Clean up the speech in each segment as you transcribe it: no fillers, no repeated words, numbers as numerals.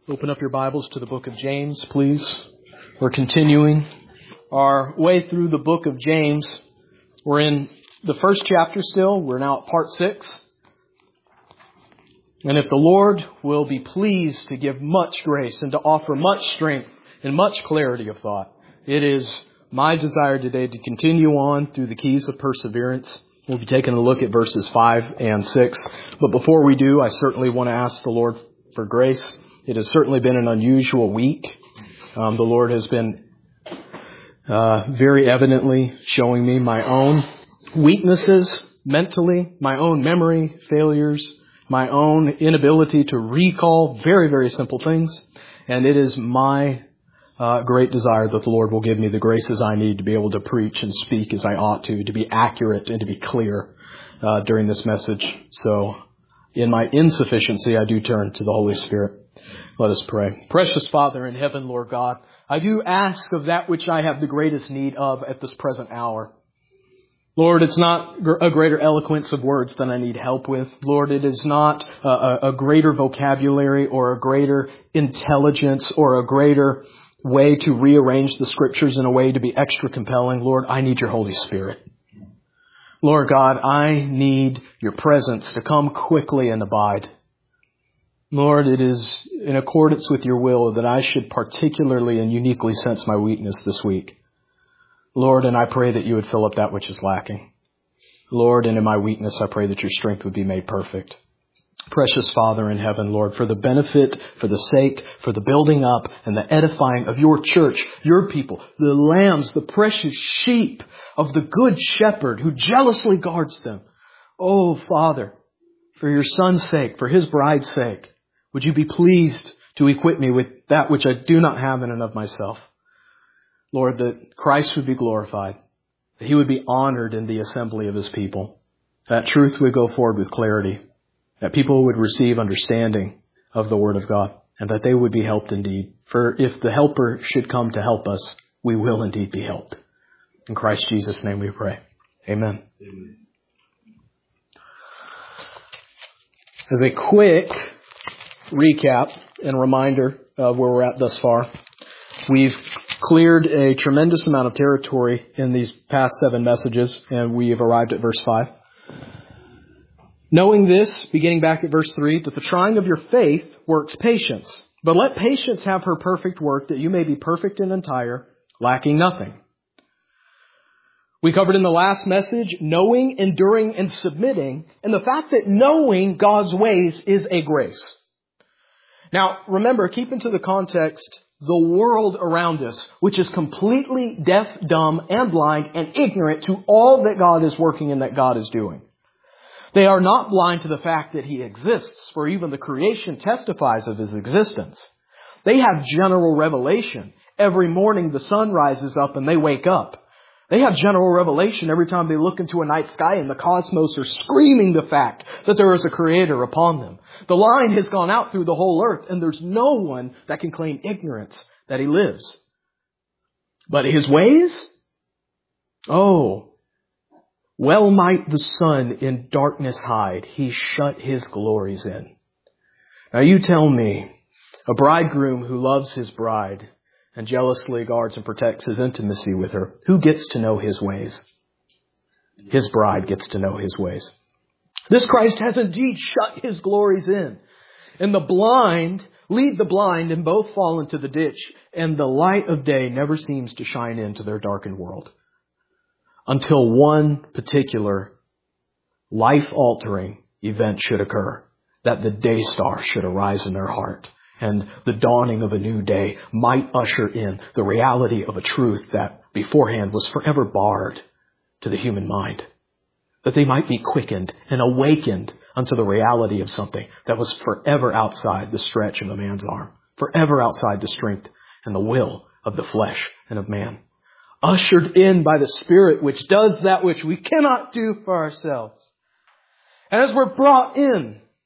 Open up your Bibles to the book of James, please. We're continuing our way through the book of James. We're in the first chapter still. We're now at part 6. And if the Lord will be pleased to give much grace and to offer much strength and much clarity of thought, it is my desire today to continue on through the keys of perseverance. We'll be taking a look at verses 5 and 6. But before we do, I certainly want to ask the Lord for grace. It has certainly been an unusual week. The Lord has been very evidently showing me my own weaknesses mentally, my own memory failures, my own inability to recall very, very simple things. And it is my great desire that the Lord will give me the graces I need to be able to preach and speak as I ought to be accurate and to be clear during this message. So in my insufficiency, I do turn to the Holy Spirit. Let us pray. Precious Father in heaven, Lord God, I do ask of that which I have the greatest need of at this present hour. Lord, it's not a greater eloquence of words than I need help with. Lord, it is not a greater vocabulary or a greater intelligence or a greater way to rearrange the Scriptures in a way to be extra compelling. Lord, I need your Holy Spirit. Lord God, I need your presence to come quickly and abide. Lord, it is in accordance with your will that I should particularly and uniquely sense my weakness this week. Lord, and I pray that you would fill up that which is lacking. Lord, and in my weakness, I pray that your strength would be made perfect. Precious Father in heaven, Lord, for the benefit, for the sake, for the building up and the edifying of your church, your people, the lambs, the precious sheep of the good shepherd who jealously guards them. Oh, Father, for your Son's sake, for his bride's sake, would you be pleased to equip me with that which I do not have in and of myself? Lord, that Christ would be glorified, that he would be honored in the assembly of his people, that truth would go forward with clarity, that people would receive understanding of the Word of God, and that they would be helped indeed. For if the Helper should come to help us, we will indeed be helped. In Christ Jesus' name we pray. Amen. Amen. As a quick recap and reminder of where we're at thus far, we've cleared a tremendous amount of territory in these past 7 messages, and we have arrived at verse 5. Knowing this, beginning back at verse 3, that the trying of your faith works patience. But let patience have her perfect work, that you may be perfect and entire, lacking nothing. We covered in the last message knowing, enduring, and submitting, and the fact that knowing God's ways is a grace. Now, remember, keep into the context the world around us, which is completely deaf, dumb, and blind, and ignorant to all that God is working and that God is doing. They are not blind to the fact that he exists, for even the creation testifies of his existence. They have general revelation. Every morning the sun rises up and they wake up. They have general revelation every time they look into a night sky and the cosmos are screaming the fact that there is a creator upon them. The line has gone out through the whole earth and there's no one that can claim ignorance that he lives. But his ways? Oh, well might the sun in darkness hide. He shut his glories in. Now you tell me, a bridegroom who loves his bride and jealously guards and protects his intimacy with her, who gets to know his ways? His bride gets to know his ways. This Christ has indeed shut his glories in. And the blind lead the blind and both fall into the ditch. And the light of day never seems to shine into their darkened world. Until one particular life-altering event should occur. That the day star should arise in their heart. And the dawning of a new day might usher in the reality of a truth that beforehand was forever barred to the human mind. That they might be quickened and awakened unto the reality of something that was forever outside the stretch of a man's arm. Forever outside the strength and the will of the flesh and of man. Ushered in by the Spirit which does that which we cannot do for ourselves. And as we're brought in,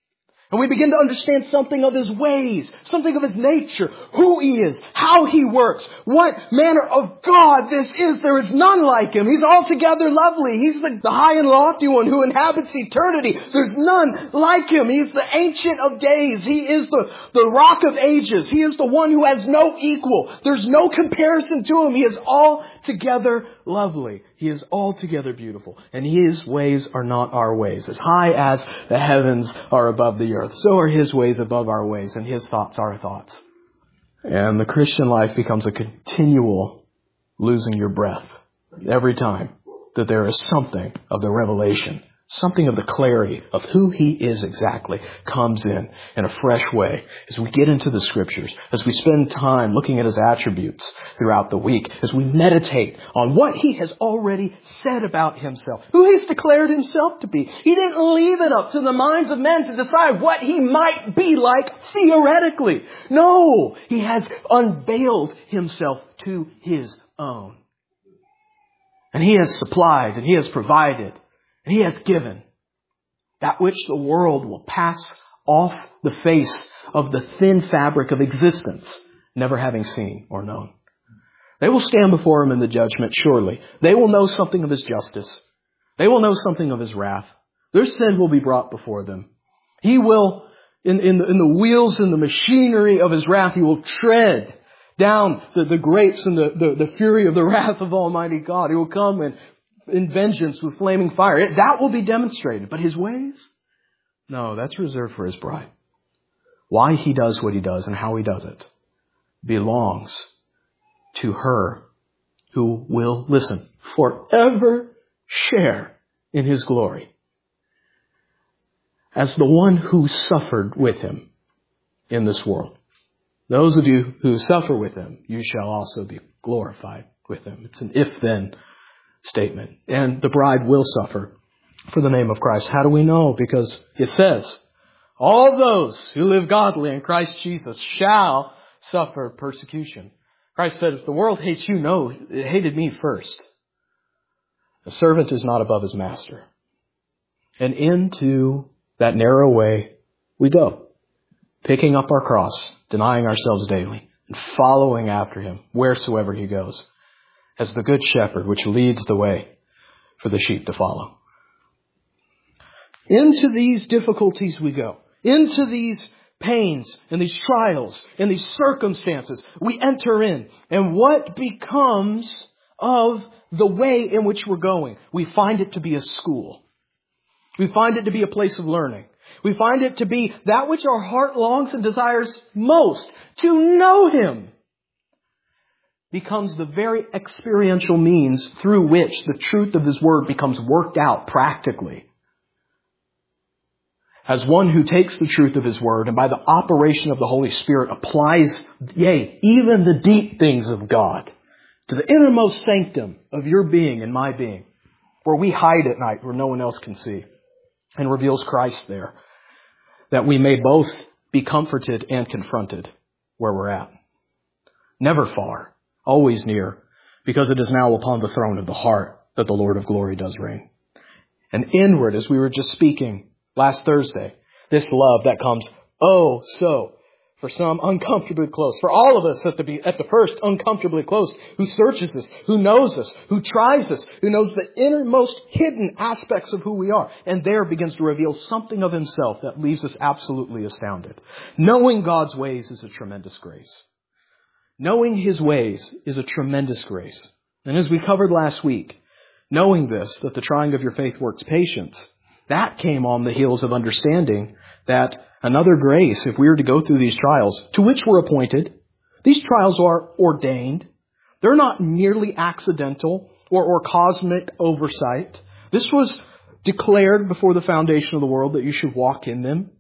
And we begin to understand something of His ways, something of His nature, who He is, how He works, what manner of God this is. There is none like Him. He's altogether lovely. He's the high and lofty one who inhabits eternity. There's none like Him. He's the Ancient of Days. He is the Rock of Ages. He is the one who has no equal. There's no comparison to Him. He is altogether lovely. He is altogether beautiful. And His ways are not our ways. As high as the heavens are above the earth, so are His ways above our ways, and His thoughts our thoughts. And the Christian life becomes a continual losing your breath every time that there is something of the revelation, something of the clarity of who He is exactly comes in a fresh way as we get into the Scriptures, as we spend time looking at His attributes throughout the week, as we meditate on what He has already said about Himself, who He's declared Himself to be. He didn't leave it up to the minds of men to decide what He might be like theoretically. No, He has unveiled Himself to His own. And He has supplied and He has provided. And He has given that which the world will pass off the face of the thin fabric of existence, never having seen or known. They will stand before Him in the judgment, surely. They will know something of His justice. They will know something of His wrath. Their sin will be brought before them. He will, in the wheels and the machinery of His wrath, He will tread down the grapes and the fury of the wrath of Almighty God. He will come and in vengeance with flaming fire. That will be demonstrated. But His ways? No, that's reserved for His bride. Why He does what He does and how He does it belongs to her who will, listen, forever share in His glory as the one who suffered with Him in this world. Those of you who suffer with Him, you shall also be glorified with Him. It's an if-then statement. And the bride will suffer for the name of Christ. How do we know? Because it says, all those who live godly in Christ Jesus shall suffer persecution. Christ said, if the world hates you, no, it hated me first. A servant is not above his master. And into that narrow way we go, picking up our cross, denying ourselves daily, and following after Him wheresoever He goes, as the good shepherd which leads the way for the sheep to follow. Into these difficulties we go. Into these pains and these trials and these circumstances we enter in. And what becomes of the way in which we're going? We find it to be a school. We find it to be a place of learning. We find it to be that which our heart longs and desires most, to know Him. Becomes the very experiential means through which the truth of His Word becomes worked out practically. As one who takes the truth of His Word and by the operation of the Holy Spirit applies, yea, even the deep things of God to the innermost sanctum of your being and my being, where we hide at night where no one else can see, and reveals Christ there, that we may both be comforted and confronted where we're at. Never far. Always near, because it is now upon the throne of the heart that the Lord of glory does reign. And inward, as we were just speaking last Thursday, this love that comes, oh, so, for some, uncomfortably close. For all of us at the first, uncomfortably close, who searches us, who knows us, who tries us, who knows the innermost hidden aspects of who we are, and there begins to reveal something of Himself that leaves us absolutely astounded. Knowing God's ways is a tremendous grace. Knowing His ways is a tremendous grace. And as we covered last week, knowing this, that the trying of your faith works patience, that came on the heels of understanding that another grace, if we were to go through these trials, to which we're appointed, these trials are ordained. They're not merely accidental or cosmic oversight. This was declared before the foundation of the world that you should walk in them.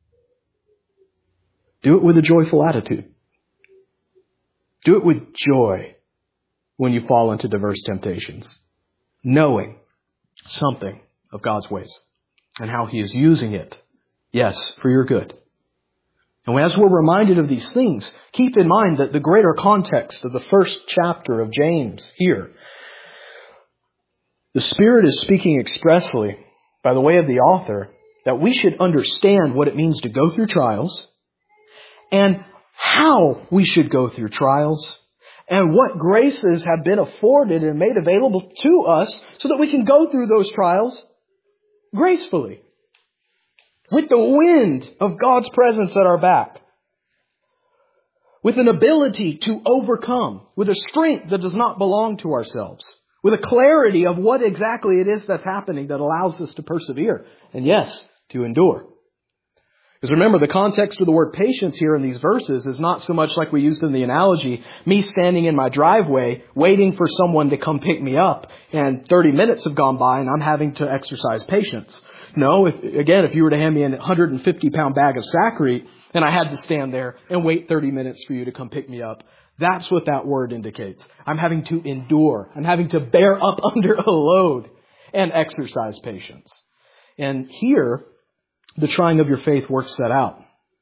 Do it with a joyful attitude. Do it with joy when you fall into diverse temptations, knowing something of God's ways and how He is using it, yes, for your good. And as we're reminded of these things, keep in mind that the greater context of the first chapter of James here, the Spirit is speaking expressly by the way of the author that we should understand what it means to go through trials and how we should go through trials and what graces have been afforded and made available to us so that we can go through those trials gracefully, with the wind of God's presence at our back, with an ability to overcome, with a strength that does not belong to ourselves, with a clarity of what exactly it is that's happening that allows us to persevere, and yes, to endure. Because remember, the context of the word patience here in these verses is not so much like we used in the analogy, me standing in my driveway waiting for someone to come pick me up, and 30 minutes have gone by and I'm having to exercise patience. No, if you were to hand me a 150-pound bag of saccharit and I had to stand there and wait 30 minutes for you to come pick me up, that's what that word indicates. I'm having to endure. I'm having to bear up under a load and exercise patience. And here, the trying of your faith works that out.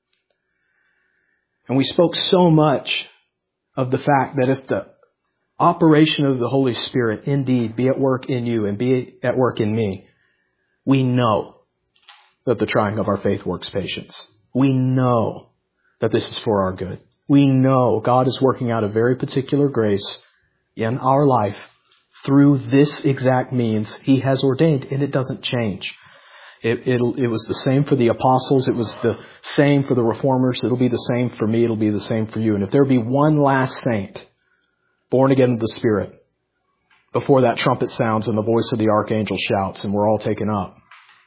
And we spoke so much of the fact that if the operation of the Holy Spirit indeed be at work in you and be at work in me, we know that the trying of our faith works patience. We know that this is for our good. We know God is working out a very particular grace in our life through this exact means He has ordained, and it doesn't change. It was the same for the apostles. It was the same for the reformers. It'll be the same for me. It'll be the same for you. And if there be one last saint born again of the Spirit before that trumpet sounds and the voice of the archangel shouts and we're all taken up,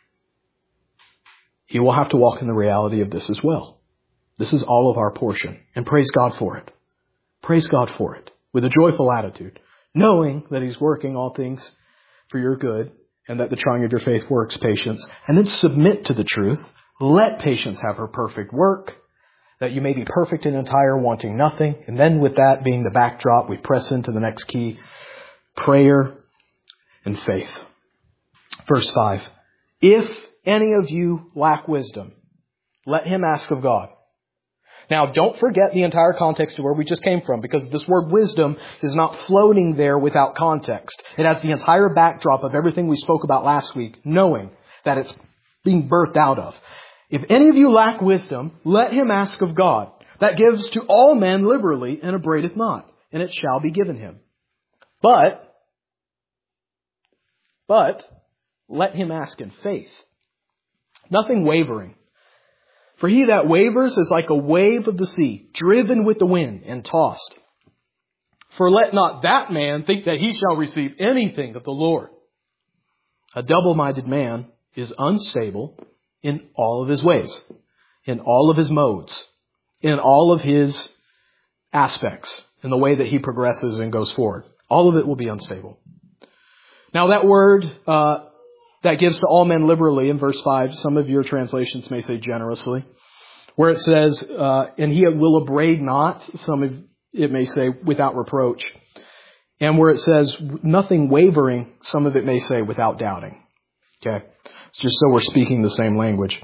he will have to walk in the reality of this as well. This is all of our portion. And praise God for it. Praise God for it with a joyful attitude, knowing that He's working all things for your good, and that the trying of your faith works patience. And then submit to the truth. Let patience have her perfect work, that you may be perfect and entire, wanting nothing. And then with that being the backdrop, we press into the next key, prayer and faith. Verse 5. If any of you lack wisdom, let him ask of God. Now, don't forget the entire context of where we just came from, because this word wisdom is not floating there without context. It has the entire backdrop of everything we spoke about last week, knowing that it's being birthed out of. If any of you lack wisdom, let him ask of God, that gives to all men liberally and upbraideth not, and it shall be given him. But let him ask in faith, nothing wavering. For he that wavers is like a wave of the sea, driven with the wind and tossed. For let not that man think that he shall receive anything of the Lord. A double-minded man is unstable in all of his ways, in all of his modes, in all of his aspects, in the way that he progresses and goes forward. All of it will be unstable. Now that word that gives to all men liberally in verse 5, some of your translations may say generously, where it says, and he will upbraid not, some of it may say without reproach. And where it says nothing wavering, some of it may say without doubting. Okay? It's just so we're speaking the same language.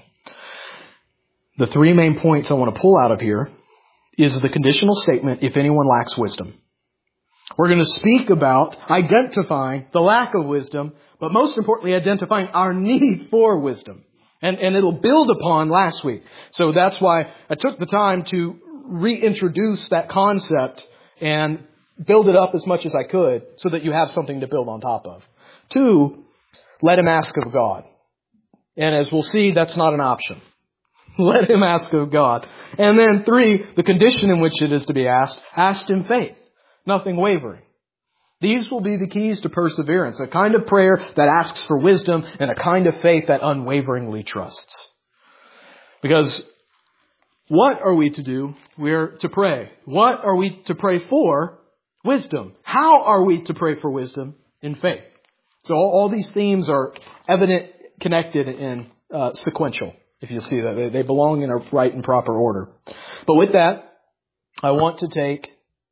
The three main points I want to pull out of here is the conditional statement, if anyone lacks wisdom. We're going to speak about identifying the lack of wisdom, but most importantly, identifying our need for wisdom. And it'll build upon last week. So that's why I took the time to reintroduce that concept and build it up as much as I could so that you have something to build on top of. 2, let him ask of God. And as we'll see, that's not an option. Let him ask of God. And then 3, the condition in which it is to be asked in faith. Nothing wavering. These will be the keys to perseverance, a kind of prayer that asks for wisdom and a kind of faith that unwaveringly trusts. Because what are we to do? We're to pray. What are we to pray for? Wisdom. How are we to pray for wisdom? In faith. So all these themes are evident, connected, and sequential, if you see that. They belong in a right and proper order. But with that, I want to take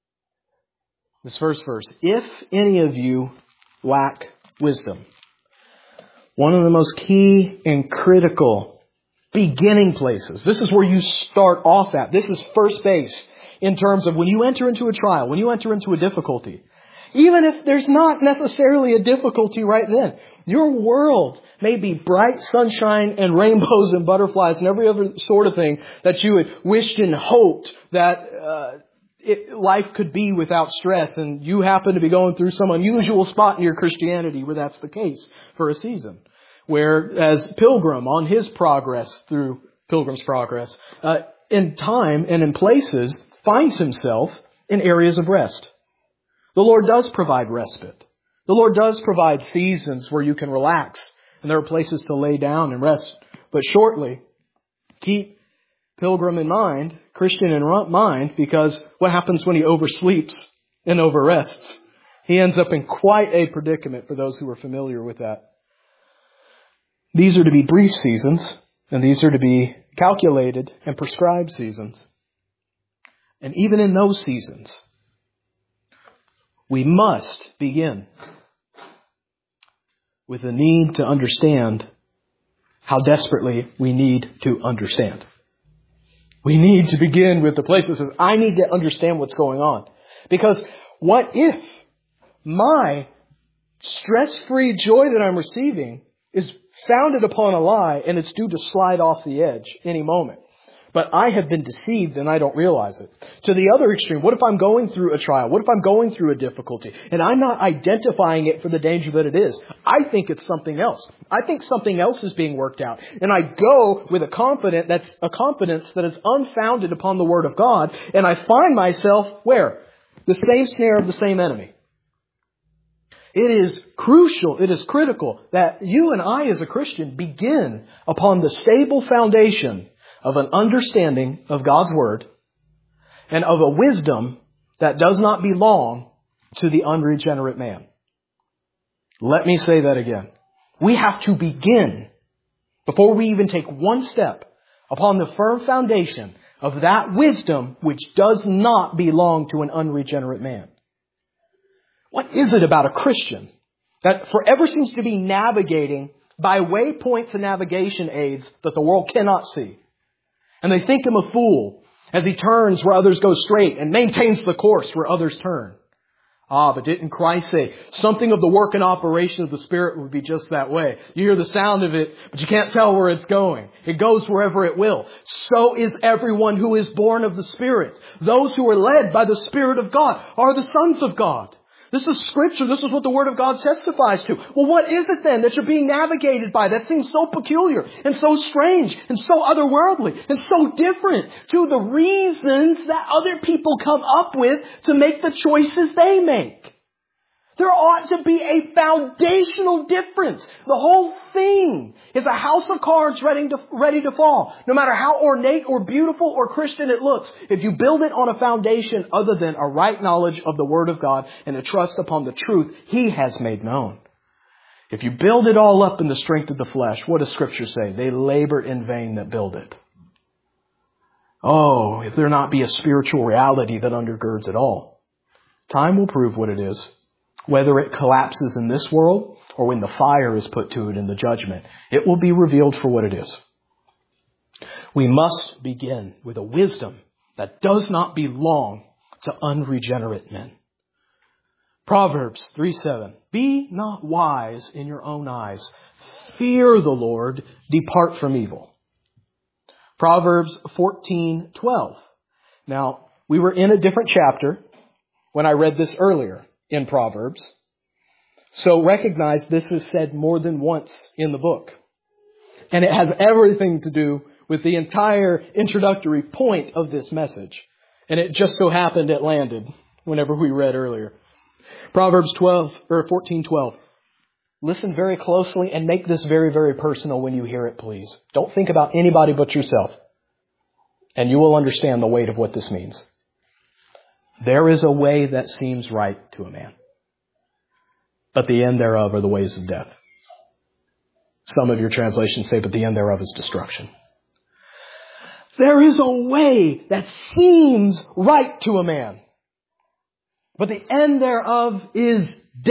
this first verse. If any of you lack wisdom, one of the most key and critical beginning places. This is where you start off at. This is first base in terms of when you enter into a trial, when you enter into a difficulty. Even if there's not necessarily a difficulty right then. Your world may be bright sunshine and rainbows and butterflies and every other sort of thing that you had wished and hoped that life could be without stress, and you happen to be going through some unusual spot in your Christianity where that's the case for a season. Whereas Pilgrim, on his progress through Pilgrim's Progress, in time and in places, finds himself in areas of rest. The Lord does provide respite. The Lord does provide seasons where you can relax, and there are places to lay down and rest. But shortly, keep Pilgrim in mind, Christian in mind, because what happens when he oversleeps and overrests? He ends up in quite a predicament for those who are familiar with that. These are to be brief seasons, and these are to be calculated and prescribed seasons. And even in those seasons, we must begin with the need to understand how desperately we need to understand. We need to begin with the place that says, I need to understand what's going on. Because what if my stress-free joy that I'm receiving is founded upon a lie and it's due to slide off the edge any moment? But I have been deceived and I don't realize it. To the other extreme, what if I'm going through a trial? What if I'm going through a difficulty and I'm not identifying it for the danger that it is? I think it's something else. I think something else is being worked out. And I go with a confidence that is unfounded upon the Word of God, and I find myself where? The same snare of the same enemy. It is crucial, it is critical that you and I as a Christian begin upon the stable foundation of an understanding of God's Word and of a wisdom that does not belong to the unregenerate man. Let me say that again. We have to begin, before we even take one step, upon the firm foundation of that wisdom which does not belong to an unregenerate man. What is it about a Christian that forever seems to be navigating by waypoints and navigation aids that the world cannot see? And they think him a fool as he turns where others go straight and maintains the course where others turn. But didn't Christ say something of the work and operation of the Spirit would be just that way? You hear the sound of it, but you can't tell where it's going. It goes wherever it will. So is everyone who is born of the Spirit. Those who are led by the Spirit of God are the sons of God. This is Scripture. This is what the Word of God testifies to. Well, what is it then that you're being navigated by that seems so peculiar and so strange and so otherworldly and so different to the reasons that other people come up with to make the choices they make? There ought to be a foundational difference. The whole thing is a house of cards ready to fall. No matter how ornate or beautiful or Christian it looks, if you build it on a foundation other than a right knowledge of the Word of God and a trust upon the truth He has made known. If you build it all up in the strength of the flesh, what does Scripture say? They labor in vain that build it. Oh, if there not be a spiritual reality that undergirds it all. Time will prove what it is. Whether it collapses in this world or when the fire is put to it in the judgment, it will be revealed for what it is. We must begin with a wisdom that does not belong to unregenerate men. Proverbs 3:7. Be not wise in your own eyes. Fear the Lord. Depart from evil. Proverbs 14:12. Now, we were in a different chapter when I read this earlier in Proverbs. So recognize this is said more than once in the book. And it has everything to do with the entire introductory point of this message. And it just so happened it landed whenever we read earlier. Proverbs 14:12. Listen very closely and make this very, very personal when you hear it, please. Don't think about anybody but yourself. And you will understand the weight of what this means. There is a way that seems right to a man, but the end thereof are the ways of death. Some of your translations say, but the end thereof is destruction. There is a way that seems right to a man, but the end thereof is death.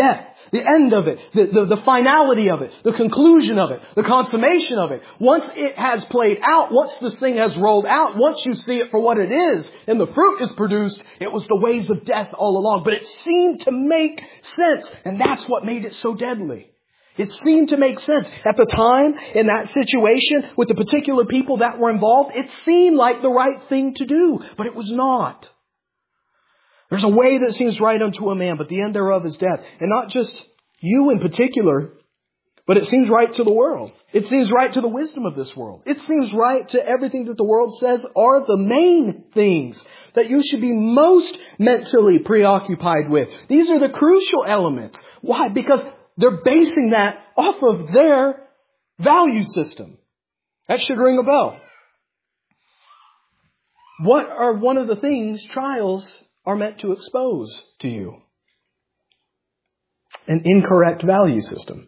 the end of it, the finality of it, the conclusion of it, the consummation of it. Once it has played out, once this thing has rolled out, once you see it for what it is, and the fruit is produced, it was the ways of death all along. But it seemed to make sense, and that's what made it so deadly. It seemed to make sense. At the time, in that situation, with the particular people that were involved, it seemed like the right thing to do, but it was not. There's a way that seems right unto a man, but the end thereof is death. And not just you in particular, but it seems right to the world. It seems right to the wisdom of this world. It seems right to everything that the world says are the main things that you should be most mentally preoccupied with. These are the crucial elements. Why? Because they're basing that off of their value system. That should ring a bell. What are one of the things trials are meant to expose to you? An incorrect value system.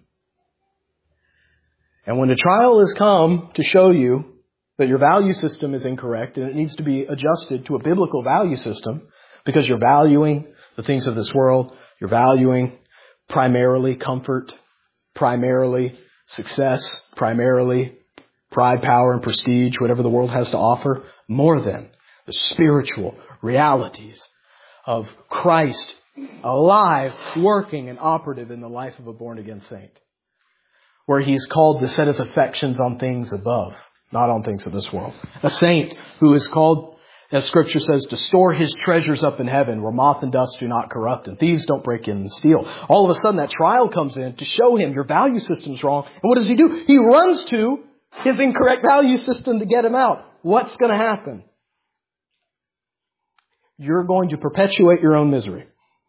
And when a trial has come to show you that your value system is incorrect and it needs to be adjusted to a biblical value system because you're valuing the things of this world, you're valuing primarily comfort, primarily success, primarily pride, power, and prestige, whatever the world has to offer, more than the spiritual realities of Christ alive, working, and operative in the life of a born-again saint, where He's called to set His affections on things above, not on things of this world. A saint who is called, as Scripture says, to store his treasures up in heaven where moth and dust do not corrupt and thieves don't break in and steal. All of a sudden that trial comes in to show him your value system's wrong. And what does he do? He runs to his incorrect value system to get him out. What's going to happen? You're going to perpetuate your own misery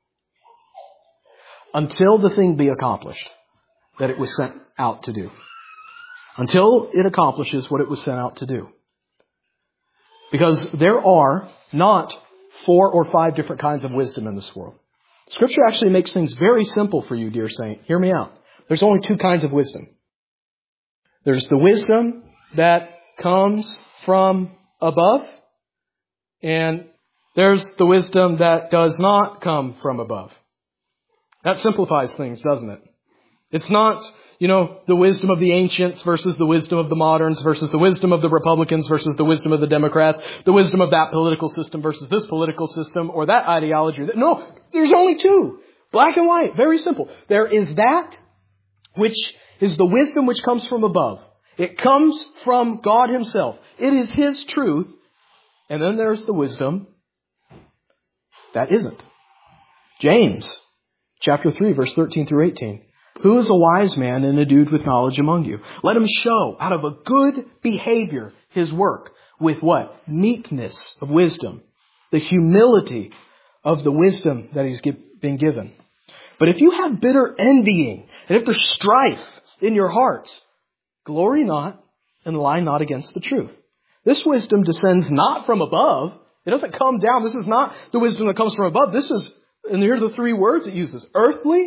until the thing be accomplished that it was sent out to do. Until it accomplishes what it was sent out to do. Because there are not 4 or 5 different kinds of wisdom in this world. Scripture actually makes things very simple for you, dear saint. Hear me out. There's only 2 kinds of wisdom. There's the wisdom that comes from above, and there's the wisdom that does not come from above. That simplifies things, doesn't it? It's not, the wisdom of the ancients versus the wisdom of the moderns versus the wisdom of the Republicans versus the wisdom of the Democrats, the wisdom of that political system versus this political system or that ideology. No, there's only 2. Black and white. Very simple. There is that which is the wisdom which comes from above. It comes from God Himself. It is His truth. And then there's the wisdom that isn't. James chapter 3, verse 13 through 18. Who is a wise man and endued with knowledge among you? Let him show out of a good behavior his work with what? Meekness of wisdom. The humility of the wisdom that he's been given. But if you have bitter envying, and if there's strife in your hearts, glory not and lie not against the truth. This wisdom descends not from above. It doesn't come down. This is not the wisdom that comes from above. This is, and here are the 3 words it uses. Earthly,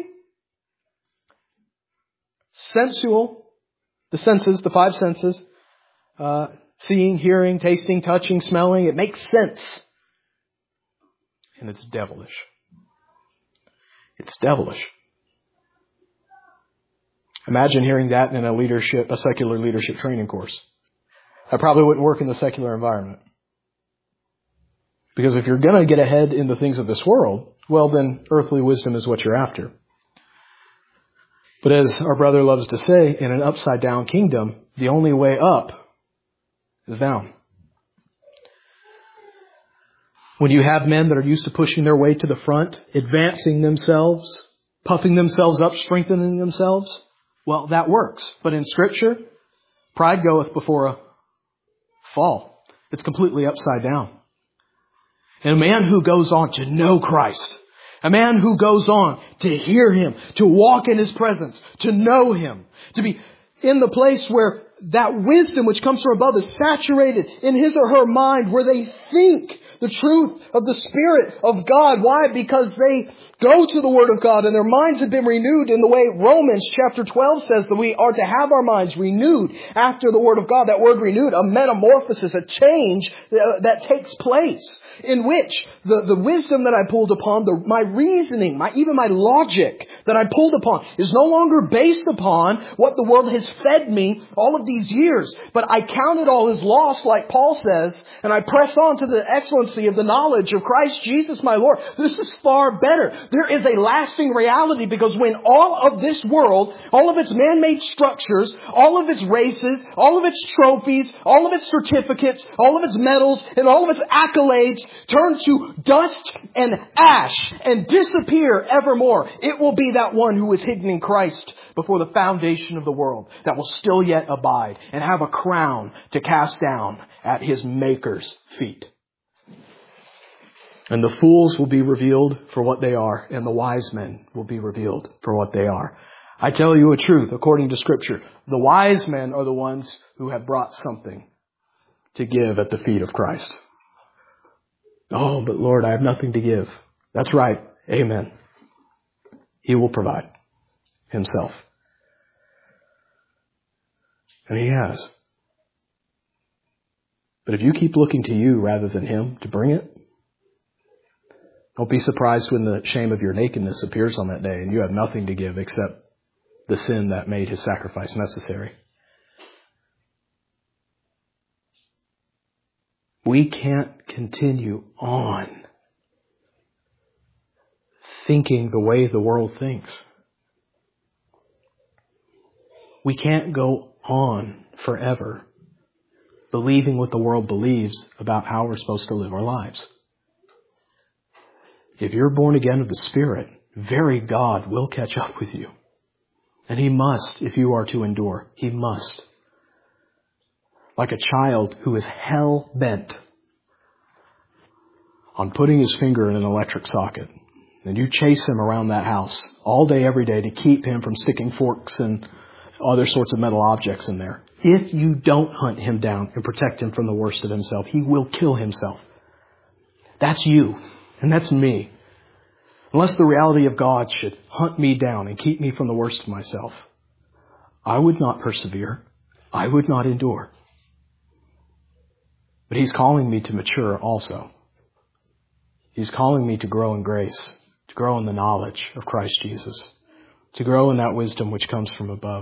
sensual, the senses, the 5 senses, seeing, hearing, tasting, touching, smelling. It makes sense. And it's devilish. It's devilish. Imagine hearing that in a secular leadership training course. That probably wouldn't work in the secular environment. Because if you're going to get ahead in the things of this world, well then earthly wisdom is what you're after. But as our brother loves to say, in an upside down kingdom, the only way up is down. When you have men that are used to pushing their way to the front, advancing themselves, puffing themselves up, strengthening themselves, well, that works. But in Scripture, pride goeth before a fall. It's completely upside down. And a man who goes on to know Christ, a man who goes on to hear Him, to walk in His presence, to know Him, to be in the place where that wisdom which comes from above is saturated in his or her mind, where they think the truth of the Spirit of God. Why? Because they go to the Word of God and their minds have been renewed in the way Romans chapter 12 says that we are to have our minds renewed after the Word of God. That word renewed, a metamorphosis, a change that takes place in which the wisdom that I pulled upon, my reasoning, even my logic that I pulled upon is no longer based upon what the world has fed me all of these years. But I count it all as loss, like Paul says, and I press on to the excellency of the knowledge of Christ Jesus my Lord. This is far better. There is a lasting reality, because when all of this world, all of its man-made structures, all of its races, all of its trophies, all of its certificates, all of its medals, and all of its accolades turn to dust and ash and disappear evermore, it will be that one who was hidden in Christ before the foundation of the world that will still yet abide and have a crown to cast down at His Maker's feet. And the fools will be revealed for what they are, and the wise men will be revealed for what they are. I tell you a truth, according to Scripture, the wise men are the ones who have brought something to give at the feet of Christ. Oh, but Lord, I have nothing to give. That's right. Amen. He will provide Himself. And He has. But if you keep looking to you rather than Him to bring it, don't be surprised when the shame of your nakedness appears on that day and you have nothing to give except the sin that made His sacrifice necessary. We can't continue on thinking the way the world thinks. We can't go on forever believing what the world believes about how we're supposed to live our lives. If you're born again of the Spirit, very God will catch up with you. And He must, if you are to endure. He must. Like a child who is hell-bent on putting his finger in an electric socket. And you chase him around that house all day, every day to keep him from sticking forks and other sorts of metal objects in there. If you don't hunt him down and protect him from the worst of himself, he will kill himself. That's you. And that's me. Unless the reality of God should hunt me down and keep me from the worst of myself, I would not persevere. I would not endure. But He's calling me to mature also. He's calling me to grow in grace, to grow in the knowledge of Christ Jesus, to grow in that wisdom which comes from above.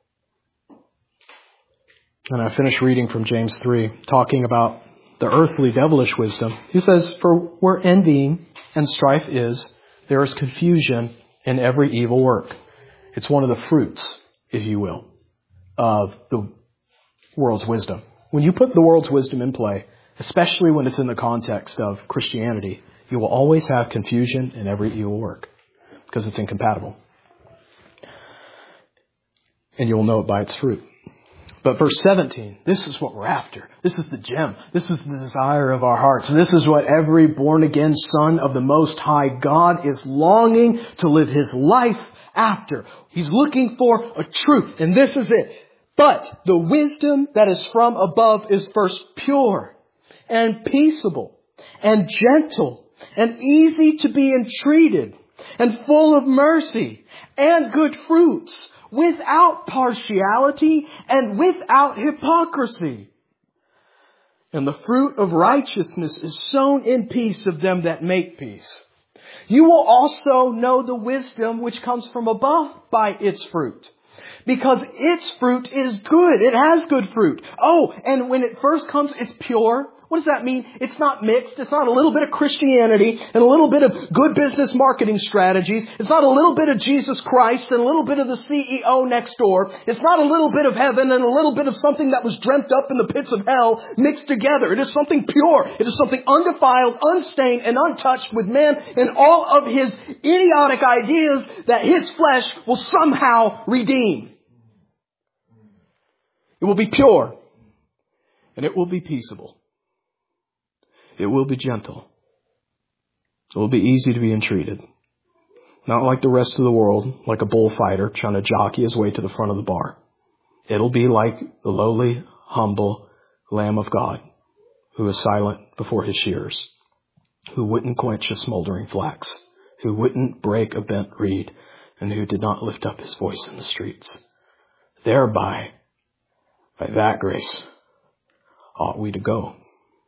And I finish reading from James 3, talking about the earthly devilish wisdom. He says, "For where envying and strife is, there is confusion in every evil work." It's one of the fruits, if you will, of the world's wisdom. When you put the world's wisdom in play, especially when it's in the context of Christianity, you will always have confusion in every evil work because it's incompatible. And you will know it by its fruit. But verse 17, this is what we're after. This is the gem. This is the desire of our hearts. This is what every born-again son of the Most High God is longing to live his life after. He's looking for a truth, and this is it. But the wisdom that is from above is first pure and peaceable and gentle and easy to be entreated and full of mercy and good fruits, without partiality and without hypocrisy. And the fruit of righteousness is sown in peace of them that make peace. You will also know the wisdom which comes from above by its fruit, because its fruit is good. It has good fruit. Oh, and when it first comes, it's pure. What does that mean? It's not mixed. It's not a little bit of Christianity and a little bit of good business marketing strategies. It's not a little bit of Jesus Christ and a little bit of the CEO next door. It's not a little bit of heaven and a little bit of something that was dreamt up in the pits of hell mixed together. It is something pure. It is something undefiled, unstained, and untouched with man and all of his idiotic ideas that his flesh will somehow redeem. It will be pure and it will be peaceable. It will be gentle. It will be easy to be entreated. Not like the rest of the world, like a bullfighter trying to jockey his way to the front of the bar. It'll be like the lowly, humble Lamb of God who is silent before his shearers. who wouldn't quench a smoldering flax, who wouldn't break a bent reed, and who did not lift up his voice in the streets. Thereby, by that grace, ought we to go.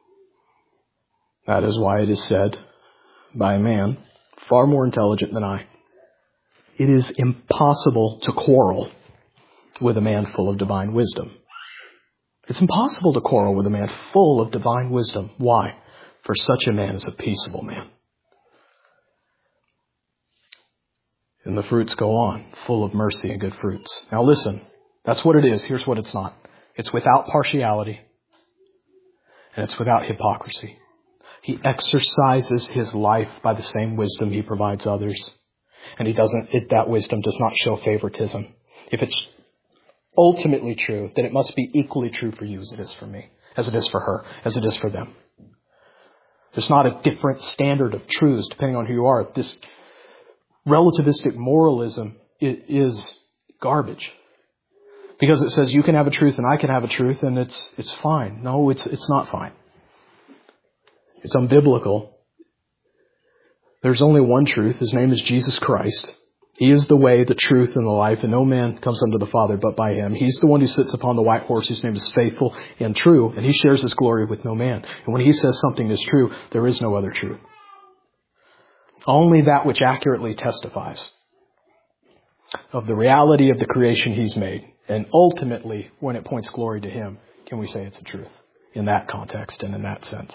That is why it is said by a man far more intelligent than I, it is impossible to quarrel with a man full of divine wisdom. It's impossible to quarrel with a man full of divine wisdom. Why? For such a man is a peaceable man. And the fruits go on, full of mercy and good fruits. Now listen, that's what it is. Here's what it's not. It's without partiality. And it's without hypocrisy. He exercises his life by the same wisdom he provides others. And that wisdom does not show favoritism. If it's ultimately true, then it must be equally true for you as it is for me, as it is for her, as it is for them. There's not a different standard of truths depending on who you are. This relativistic moralism is garbage. Because it says you can have a truth and I can have a truth and it's fine. No, it's not fine. It's unbiblical. There's only one truth. His name is Jesus Christ. He is the way, the truth, and the life, and no man comes unto the Father but by Him. He's the one who sits upon the white horse, whose name is faithful and true, and He shares His glory with no man. And when He says something is true, there is no other truth. Only that which accurately testifies of the reality of the creation He's made. And ultimately, when it points glory to Him, can we say it's a truth in that context and in that sense.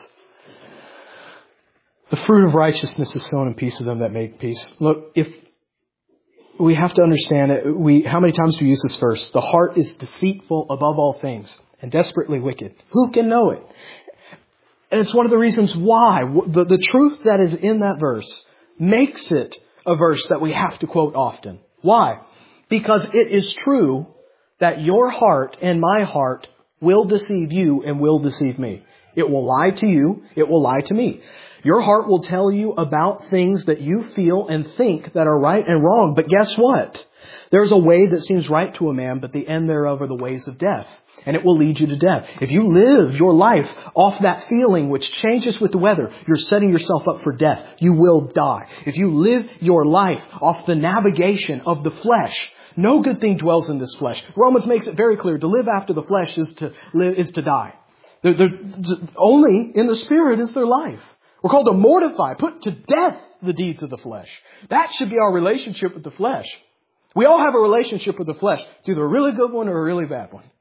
The fruit of righteousness is sown in peace of them that make peace. Look, if we have to understand it, how many times do we use this verse? The heart is deceitful above all things and desperately wicked. Who can know it? And it's one of the reasons why the truth that is in that verse makes it a verse that we have to quote often. Why? Because it is true that your heart and my heart will deceive you and will deceive me. It will lie to you. It will lie to me. Your heart will tell you about things that you feel and think that are right and wrong. But guess what? There's a way that seems right to a man, but the end thereof are the ways of death. And it will lead you to death. If you live your life off that feeling which changes with the weather, you're setting yourself up for death. You will die. If you live your life off the navigation of the flesh, no good thing dwells in this flesh. Romans makes it very clear. To live after the flesh is to die. Only in the Spirit is there life. We're called to mortify, put to death the deeds of the flesh. That should be our relationship with the flesh. We all have a relationship with the flesh. It's either a really good one or a really bad one.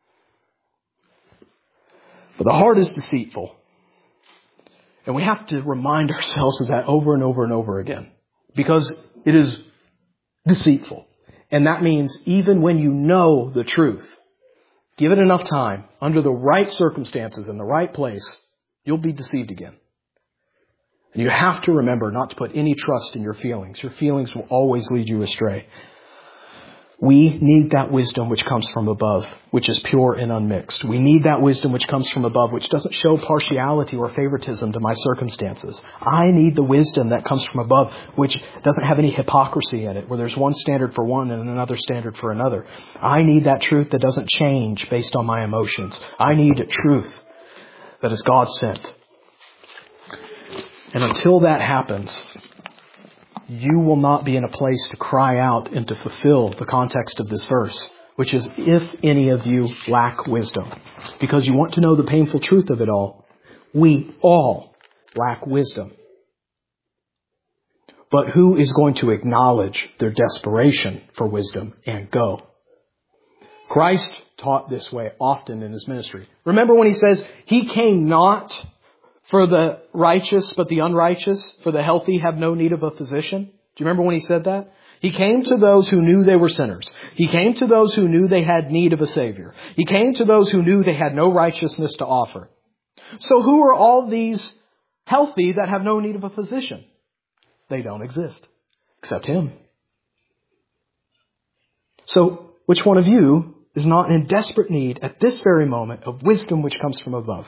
But the heart is deceitful. And we have to remind ourselves of that over and over and over again. Because it is deceitful. And that means even when you know the truth, give it enough time, under the right circumstances, in the right place, you'll be deceived again. And you have to remember not to put any trust in your feelings. Your feelings will always lead you astray. We need that wisdom which comes from above, which is pure and unmixed. We need that wisdom which comes from above, which doesn't show partiality or favoritism to my circumstances. I need the wisdom that comes from above, which doesn't have any hypocrisy in it, where there's one standard for one and another standard for another. I need that truth that doesn't change based on my emotions. I need a truth that is God sent. And until that happens, you will not be in a place to cry out and to fulfill the context of this verse, which is, if any of you lack wisdom. Because you want to know the painful truth of it all. We all lack wisdom. But who is going to acknowledge their desperation for wisdom and go? Christ taught this way often in His ministry. Remember when He says, He came not for the righteous, but the unrighteous, for the healthy have no need of a physician. Do you remember when He said that? He came to those who knew they were sinners. He came to those who knew they had need of a Savior. He came to those who knew they had no righteousness to offer. So who are all these healthy that have no need of a physician? They don't exist, except Him. So which one of you is not in desperate need at this very moment of wisdom which comes from above?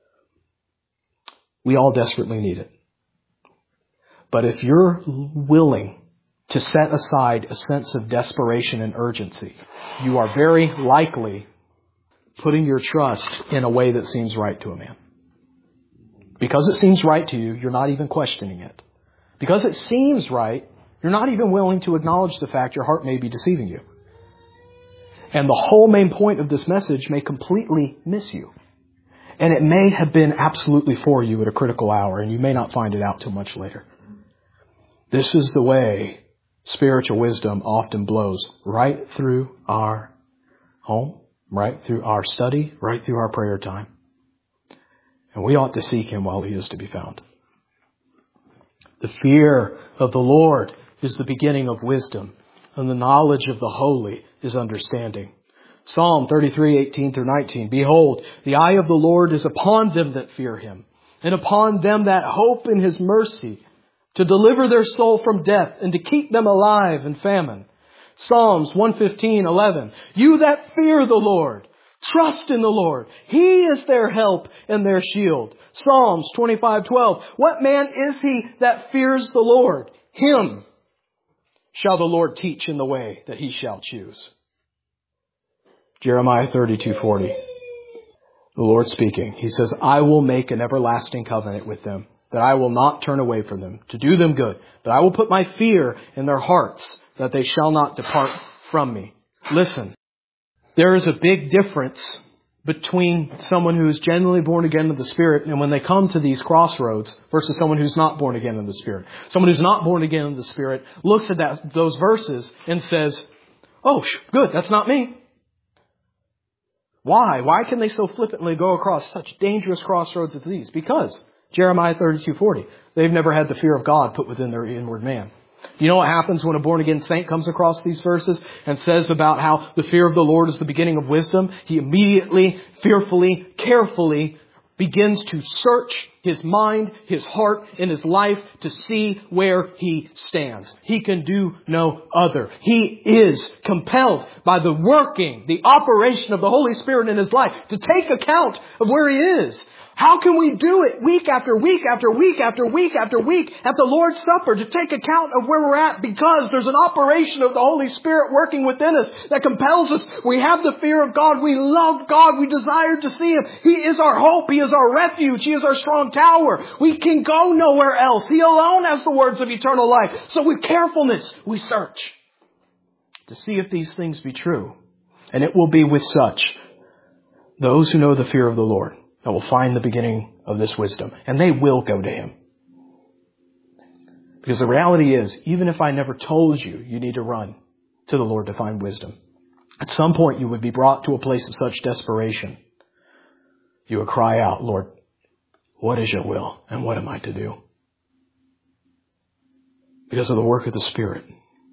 We all desperately need it. But if you're willing to set aside a sense of desperation and urgency, you are very likely putting your trust in a way that seems right to a man. Because it seems right to you, you're not even questioning it. Because it seems right, you're not even willing to acknowledge the fact your heart may be deceiving you. And the whole main point of this message may completely miss you. And it may have been absolutely for you at a critical hour, and you may not find it out till much later. This is the way spiritual wisdom often blows right through our home, right through our study, right through our prayer time. And we ought to seek Him while He is to be found. The fear of the Lord is the beginning of wisdom, and the knowledge of the holy is understanding. Psalm 33:18-19. Behold, the eye of the Lord is upon them that fear Him, and upon them that hope in His mercy, to deliver their soul from death and to keep them alive in famine. Psalms 115:11. You that fear the Lord, trust in the Lord. He is their help and their shield. Psalms 25:12. What man is he that fears the Lord? Him shall the Lord teach in the way that he shall choose. Jeremiah 32:40. The Lord speaking. He says, I will make an everlasting covenant with them, that I will not turn away from them, to do them good. That I will put my fear in their hearts, that they shall not depart from me. Listen, there is a big difference between someone who is genuinely born again of the Spirit and when they come to these crossroads versus someone who's not born again of the Spirit. Someone who's not born again of the Spirit looks at those verses and says, oh, good, that's not me. Why? Why can they so flippantly go across such dangerous crossroads as these? Because Jeremiah 32:40, they've never had the fear of God put within their inward man. You know what happens when a born-again saint comes across these verses and says about how the fear of the Lord is the beginning of wisdom? He immediately, fearfully, carefully begins to search his mind, his heart, and his life to see where he stands. He can do no other. He is compelled by the working, the operation of the Holy Spirit in his life to take account of where he is. How can we do it week after week after week after week after week at the Lord's Supper to take account of where we're at? Because there's an operation of the Holy Spirit working within us that compels us. We have the fear of God. We love God. We desire to see Him. He is our hope. He is our refuge. He is our strong tower. We can go nowhere else. He alone has the words of eternal life. So with carefulness, we search to see if these things be true. And it will be with such, those who know the fear of the Lord, that will find the beginning of this wisdom. And they will go to Him. Because the reality is, even if I never told you, you need to run to the Lord to find wisdom. At some point you would be brought to a place of such desperation. You would cry out, Lord, what is your will? And what am I to do? Because of the work of the Spirit.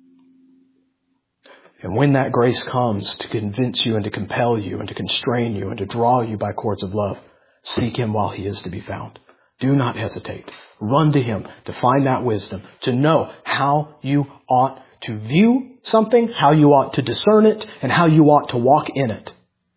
And when that grace comes to convince you and to compel you and to constrain you and to draw you by cords of love, seek Him while He is to be found. Do not hesitate. Run to Him to find that wisdom, to know how you ought to view something, how you ought to discern it, and how you ought to walk in it.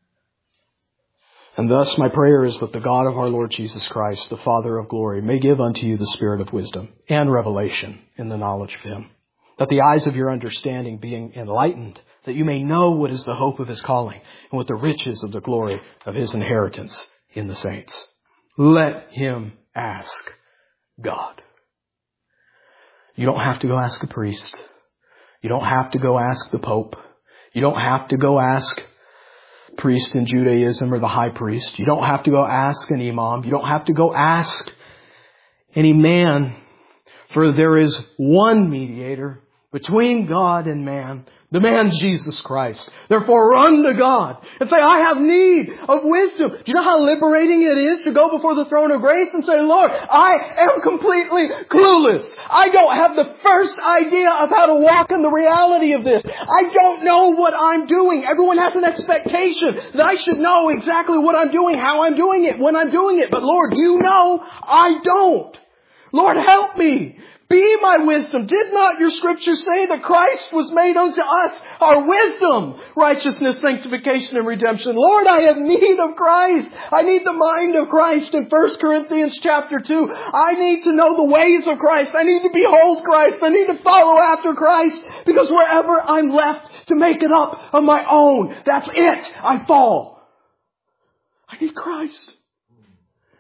And thus my prayer is that the God of our Lord Jesus Christ, the Father of glory, may give unto you the spirit of wisdom and revelation in the knowledge of Him. That the eyes of your understanding being enlightened, that you may know what is the hope of His calling and what the riches of the glory of His inheritance in the saints. Let him ask God. You don't have to go ask a priest. You don't have to go ask the Pope. You don't have to go ask a priest in Judaism or the high priest. You don't have to go ask an imam. You don't have to go ask any man. For there is one mediator between God and man, the man Jesus Christ. Therefore run to God and say, I have need of wisdom. Do you know how liberating it is to go before the throne of grace and say, Lord, I am completely clueless. I don't have the first idea of how to walk in the reality of this. I don't know what I'm doing. Everyone has an expectation that I should know exactly what I'm doing, how I'm doing it, when I'm doing it. But Lord, you know I don't. Lord, help me. Be my wisdom. Did not your scripture say that Christ was made unto us our wisdom, righteousness, sanctification, and redemption? Lord, I have need of Christ. I need the mind of Christ in 1 Corinthians chapter 2. I need to know the ways of Christ. I need to behold Christ. I need to follow after Christ. Because wherever I'm left to make it up on my own, that's it. I fall. I need Christ.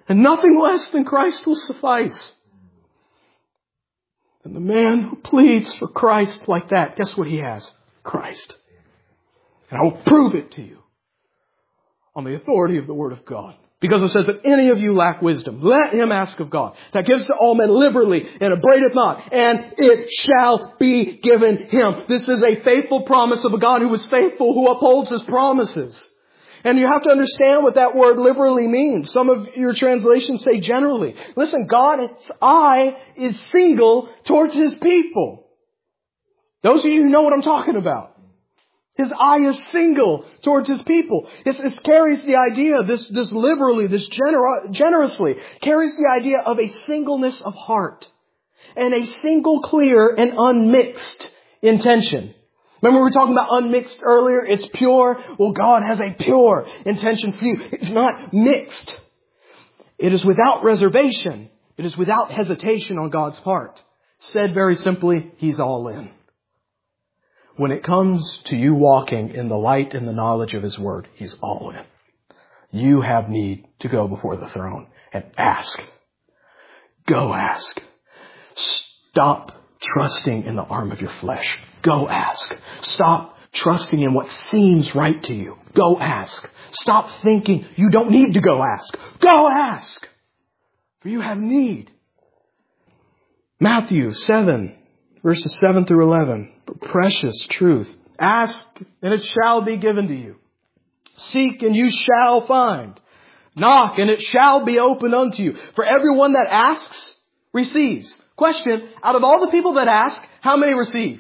And nothing less than Christ will suffice. And the man who pleads for Christ like that, guess what he has? Christ. And I will prove it to you on the authority of the Word of God. Because it says, if any of you lack wisdom, let him ask of God, that gives to all men liberally and upbraideth not, and it shall be given him. This is a faithful promise of a God who is faithful, who upholds His promises. And you have to understand what that word liberally means. Some of your translations say generally. Listen, God's eye is single towards His people. Those of you who know what I'm talking about. His eye is single towards His people. This carries the idea, this liberally, this generously, carries the idea of a singleness of heart. And a single, clear, and unmixed intention. Remember we were talking about unmixed earlier? It's pure. Well, God has a pure intention for you. It's not mixed. It is without reservation. It is without hesitation on God's part. Said very simply, He's all in. When it comes to you walking in the light and the knowledge of His Word, He's all in. You have need to go before the throne and ask. Go ask. Stop trusting in the arm of your flesh. Go ask. Stop trusting in what seems right to you. Go ask. Stop thinking you don't need to go ask. Go ask. For you have need. Matthew 7, verses 7 through 11. Precious truth. Ask and it shall be given to you. Seek and you shall find. Knock and it shall be opened unto you. For everyone that asks receives. Question, out of all the people that ask, how many receive?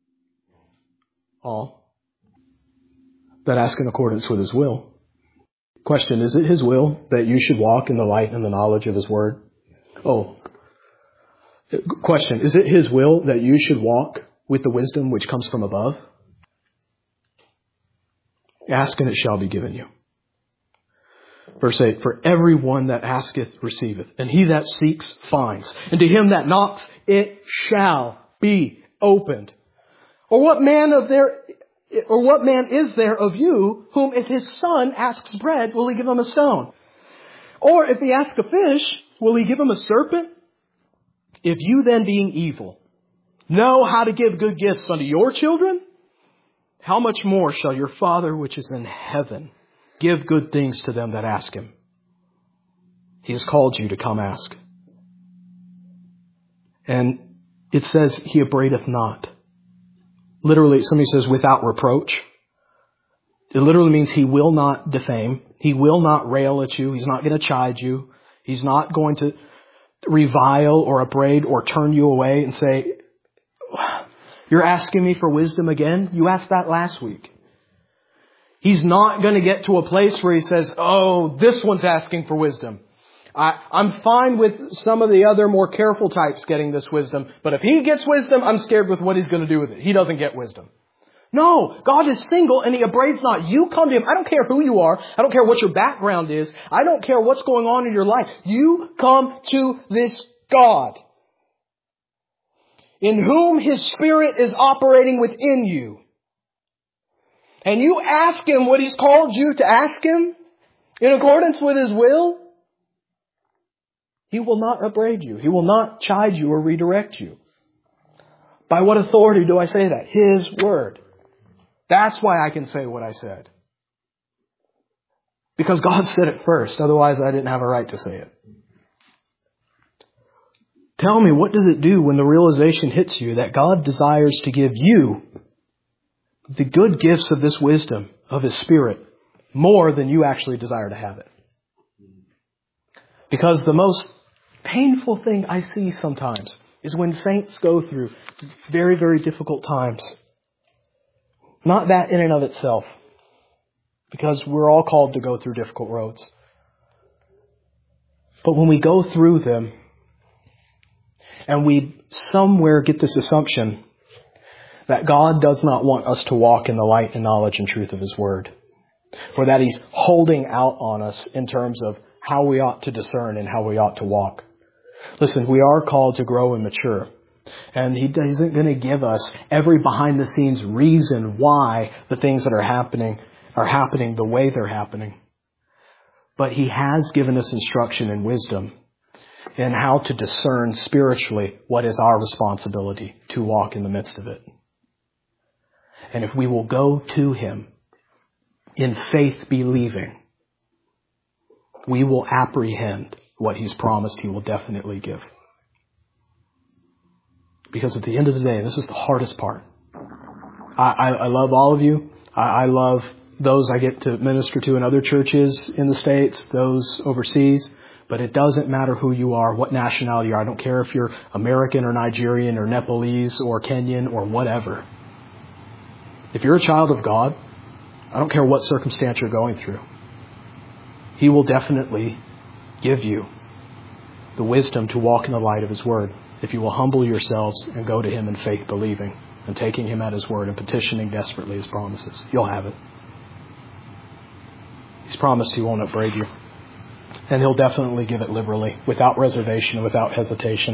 All. That ask in accordance with His will. Question, is it His will that you should walk in the light and the knowledge of His Word? Question, is it His will that you should walk with the wisdom which comes from above? Ask and it shall be given you. Verse 8, for everyone that asketh receiveth, and he that seeks finds, and to him that knocks it shall be opened. Or what man is there of you whom if his son asks bread, will he give him a stone? Or if he asks a fish, will he give him a serpent? If you then being evil know how to give good gifts unto your children, how much more shall your Father which is in heaven give good things to them that ask Him? He has called you to come ask. And it says, He upbraideth not. Literally, somebody says, without reproach. It literally means He will not defame. He will not rail at you. He's not going to chide you. He's not going to revile or upbraid or turn you away and say, you're asking me for wisdom again? You asked that last week. He's not going to get to a place where He says, oh, this one's asking for wisdom. I'm fine with some of the other more careful types getting this wisdom, but if he gets wisdom, I'm scared with what he's going to do with it. He doesn't get wisdom. No, God is single and He upbraids not. You come to Him. I don't care who you are. I don't care what your background is. I don't care what's going on in your life. You come to this God in whom His Spirit is operating within you. And you ask Him what He's called you to ask Him in accordance with His will. He will not upbraid you. He will not chide you or redirect you. By what authority do I say that? His Word. That's why I can say what I said. Because God said it first. Otherwise, I didn't have a right to say it. Tell me, what does it do when the realization hits you that God desires to give you the good gifts of this wisdom, of His Spirit, more than you actually desire to have it? Because the most painful thing I see sometimes is when saints go through very, very difficult times. Not that in and of itself, because we're all called to go through difficult roads. But when we go through them, and we somewhere get this assumption that God does not want us to walk in the light and knowledge and truth of His Word, or that He's holding out on us in terms of how we ought to discern and how we ought to walk. Listen, we are called to grow and mature. And He isn't going to give us every behind the scenes reason why the things that are happening the way they're happening. But He has given us instruction and wisdom in how to discern spiritually what is our responsibility to walk in the midst of it. And if we will go to Him in faith believing, we will apprehend what He's promised He will definitely give. Because at the end of the day, this is the hardest part. I love all of you. I love those I get to minister to in other churches in the States, those overseas. But it doesn't matter who you are, what nationality you are. I don't care if you're American or Nigerian or Nepalese or Kenyan or whatever. If you're a child of God, I don't care what circumstance you're going through. He will definitely give you the wisdom to walk in the light of His Word if you will humble yourselves and go to Him in faith believing and taking Him at His Word and petitioning desperately His promises. You'll have it. He's promised He won't upbraid you. And He'll definitely give it liberally, without reservation, without hesitation.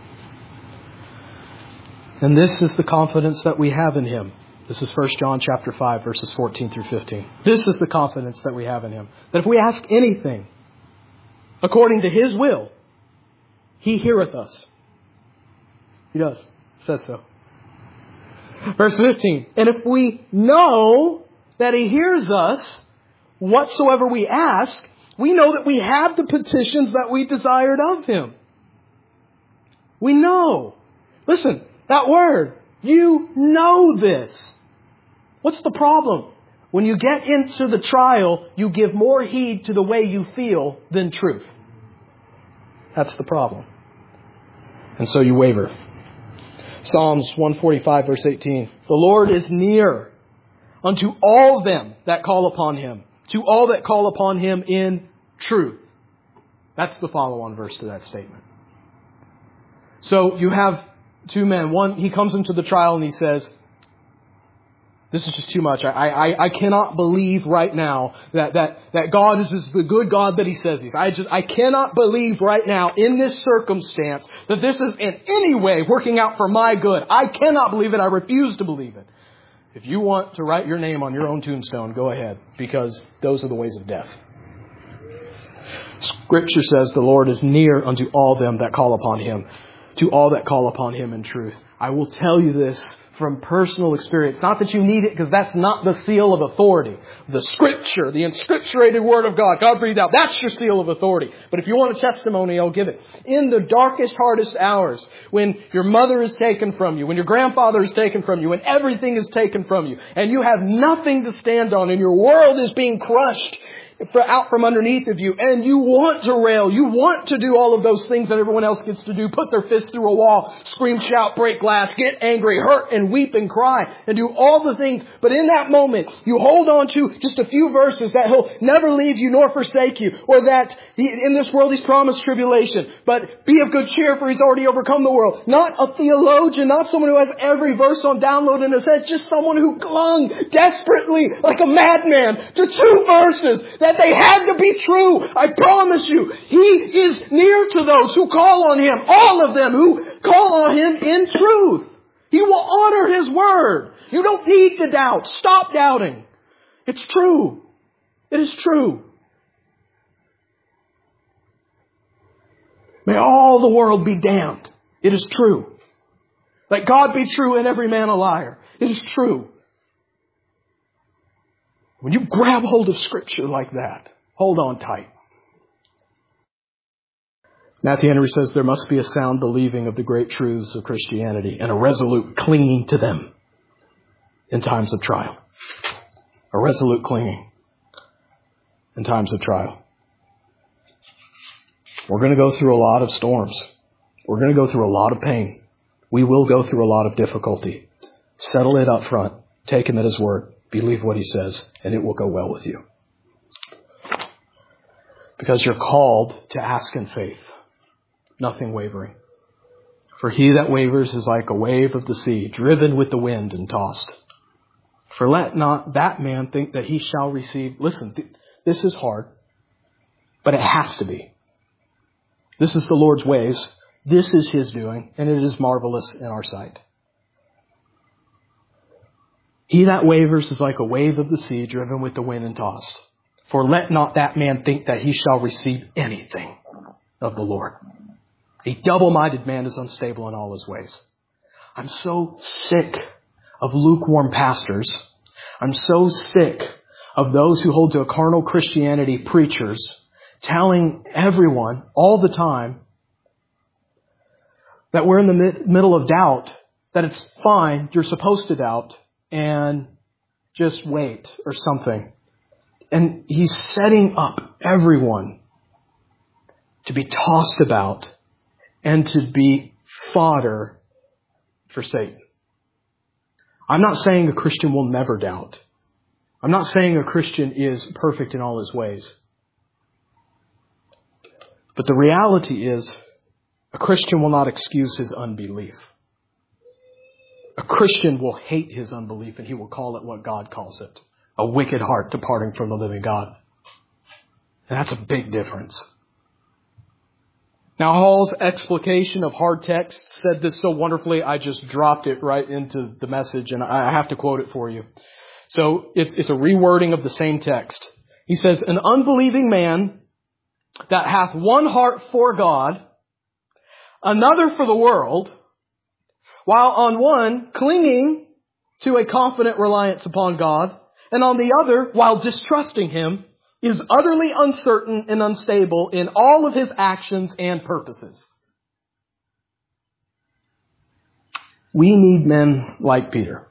And this is the confidence that we have in Him. This is 1 John chapter 5, verses 14 through 15. This is the confidence that we have in Him. That if we ask anything according to His will, He heareth us. He does. It says so. Verse 15. And if we know that He hears us, whatsoever we ask, we know that we have the petitions that we desired of Him. We know. Listen, that word. You know this. What's the problem? When you get into the trial, you give more heed to the way you feel than truth. That's the problem. And so you waver. Psalms 145 verse 18. The Lord is near unto all them that call upon Him. To all that call upon Him in truth. That's the follow-on verse to that statement. So you have two men. One, he comes into the trial and he says, this is just too much. I cannot believe right now that God is the good God that He says He is. I cannot believe right now in this circumstance that this is in any way working out for my good. I cannot believe it. I refuse to believe it. If you want to write your name on your own tombstone, go ahead, because those are the ways of death. Scripture says the Lord is near unto all them that call upon Him, to all that call upon Him in truth. I will tell you this from personal experience. Not that you need it, because that's not the seal of authority. The Scripture, the inscripturated Word of God, God breathed out, that's your seal of authority. But if you want a testimony, I'll give it. In the darkest, hardest hours, when your mother is taken from you, when your grandfather is taken from you, when everything is taken from you, and you have nothing to stand on, and your world is being crushed out from underneath of you, and you want to rail, you want to do all of those things that everyone else gets to do, put their fist through a wall, scream, shout, break glass, get angry, hurt and weep and cry, and do all the things. But in that moment, you hold on to just a few verses that He'll never leave you nor forsake you, or that in this world He's promised tribulation, but be of good cheer, for He's already overcome the world. Not a theologian, not someone who has every verse on download in his head, just someone who clung desperately like a madman to two verses that they had to be true. I promise you, He is near to those who call on Him. All of them who call on Him in truth. He will honor His word. You don't need to doubt. Stop doubting. It's true. It is true. May all the world be damned. It is true. Let God be true and every man a liar. It is true. When you grab hold of Scripture like that, hold on tight. Matthew Henry says there must be a sound believing of the great truths of Christianity and a resolute clinging to them in times of trial. A resolute clinging in times of trial. We're going to go through a lot of storms. We're going to go through a lot of pain. We will go through a lot of difficulty. Settle it up front. Take Him at His word. Believe what He says, and it will go well with you. Because you're called to ask in faith, nothing wavering. For he that wavers is like a wave of the sea, driven with the wind and tossed. For let not that man think that he shall receive. Listen, this is hard, but it has to be. This is the Lord's ways. This is His doing, and it is marvelous in our sight. He that wavers is like a wave of the sea, driven with the wind and tossed. For let not that man think that he shall receive anything of the Lord. A double-minded man is unstable in all his ways. I'm so sick of lukewarm pastors. I'm so sick of those who hold to a carnal Christianity preachers telling everyone all the time that we're in the middle of doubt, that it's fine, you're supposed to doubt, and just wait or something. And he's setting up everyone to be tossed about and to be fodder for Satan. I'm not saying a Christian will never doubt. I'm not saying a Christian is perfect in all his ways. But the reality is, a Christian will not excuse his unbelief. A Christian will hate his unbelief, and he will call it what God calls it: a wicked heart departing from the living God. And that's a big difference. Now, Hall's explication of hard text said this so wonderfully, I just dropped it right into the message, and I have to quote it for you. So it's a rewording of the same text. He says, an unbelieving man that hath one heart for God, another for the world, while on one clinging to a confident reliance upon God, and on the other, while distrusting Him, is utterly uncertain and unstable in all of his actions and purposes. We need men like Peter.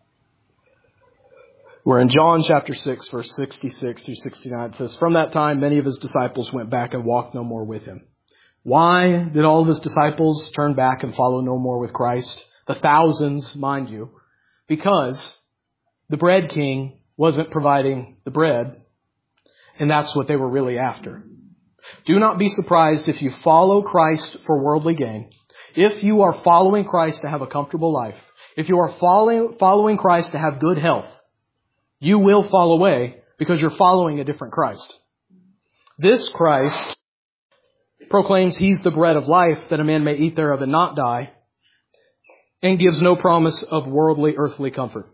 We're in John chapter 6, verse 66 through 69. It says, from that time, many of his disciples went back and walked no more with him. Why did all of his disciples turn back and follow no more with Christ? The thousands, mind you. Because the bread king wasn't providing the bread, and that's what they were really after. Do not be surprised if you follow Christ for worldly gain. If you are following Christ to have a comfortable life, if you are following Christ to have good health, you will fall away because you're following a different Christ. This Christ proclaims He's the bread of life, that a man may eat thereof and not die, and gives no promise of worldly, earthly comfort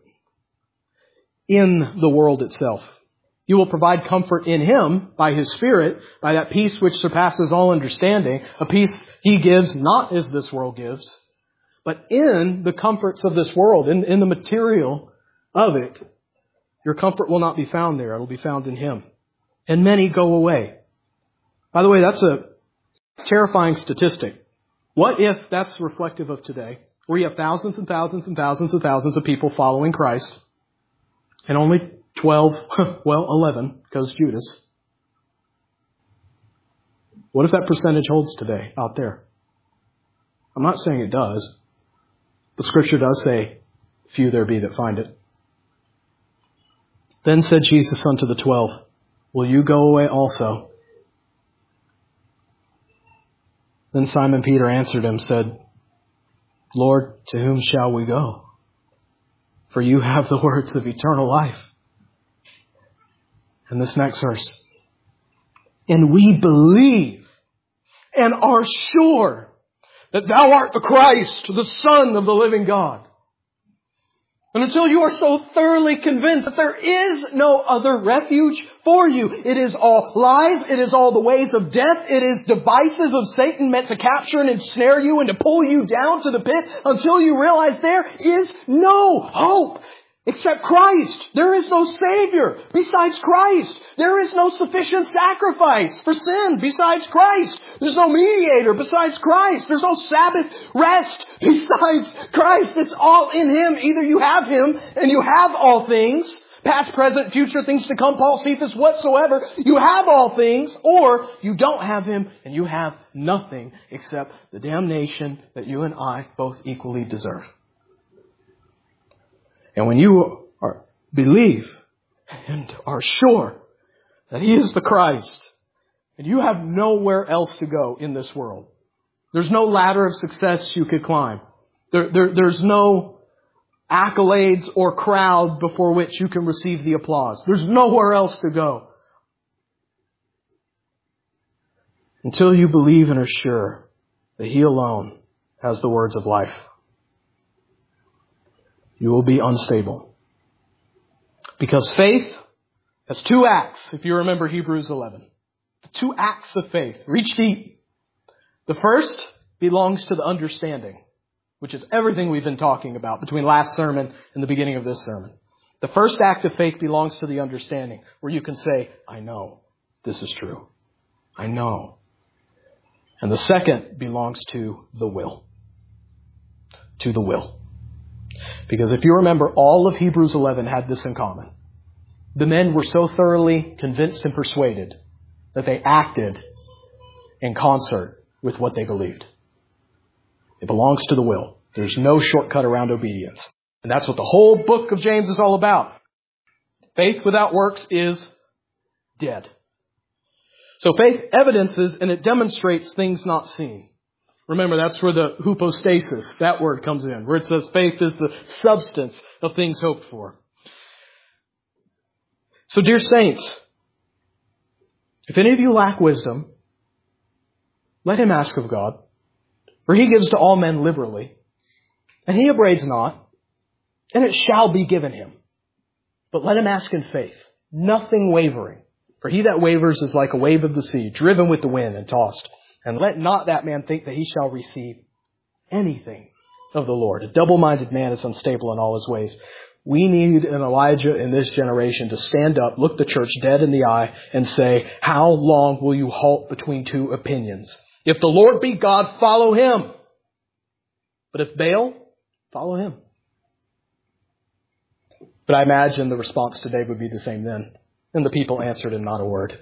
in the world itself. You will provide comfort in Him by His Spirit, by that peace which surpasses all understanding, a peace He gives not as this world gives, but in the comforts of this world, in the material of it. Your comfort will not be found there. It will be found in Him. And many go away. By the way, that's a terrifying statistic. What if that's reflective of today, where you have thousands and thousands and thousands and thousands of people following Christ, and only 12, 11, because Judas. What if that percentage holds today out there? I'm not saying it does. The Scripture does say, few there be that find it. Then said Jesus unto the 12, will you go away also? Then Simon Peter answered him, said, Lord, to whom shall we go? For you have the words of eternal life. And this next verse. And we believe and are sure that thou art the Christ, the Son of the living God. And until you are so thoroughly convinced that there is no other refuge for you, it is all lies, it is all the ways of death, it is devices of Satan meant to capture and ensnare you and to pull you down to the pit, until you realize there is no hope except Christ. There is no Savior besides Christ. There is no sufficient sacrifice for sin besides Christ. There's no mediator besides Christ. There's no Sabbath rest besides Christ. It's all in Him. Either you have Him and you have all things, past, present, future, things to come, Paul, Cephas, whatsoever. You have all things, or you don't have Him and you have nothing except the damnation that you and I both equally deserve. And when you believe and are sure that He is the Christ, and you have nowhere else to go in this world, there's no ladder of success you could climb. There's no accolades or crowd before which you can receive the applause. There's nowhere else to go. Until you believe and are sure that He alone has the words of life, you will be unstable. Because faith has two acts, if you remember Hebrews 11. The two acts of faith. Reach deep. The first belongs to the understanding, which is everything we've been talking about between last sermon and the beginning of this sermon. The first act of faith belongs to the understanding, where you can say, I know this is true. I know. And the second belongs to the will. To the will. Because if you remember, all of Hebrews 11 had this in common. The men were so thoroughly convinced and persuaded that they acted in concert with what they believed. It belongs to the will. There's no shortcut around obedience. And that's what the whole book of James is all about. Faith without works is dead. So faith evidences and it demonstrates things not seen. Remember, that's where the hypostasis, that word comes in, where it says faith is the substance of things hoped for. So dear saints, if any of you lack wisdom, let him ask of God, for he gives to all men liberally, and he upbraids not, and it shall be given him. But let him ask in faith, nothing wavering. For he that wavers is like a wave of the sea, driven with the wind and tossed. And let not that man think that he shall receive anything of the Lord. A double-minded man is unstable in all his ways. We need an Elijah in this generation to stand up, look the church dead in the eye, and say, how long will you halt between two opinions? If the Lord be God, follow him. But if Baal, follow him. But I imagine the response today would be the same then. And the people answered him not a word.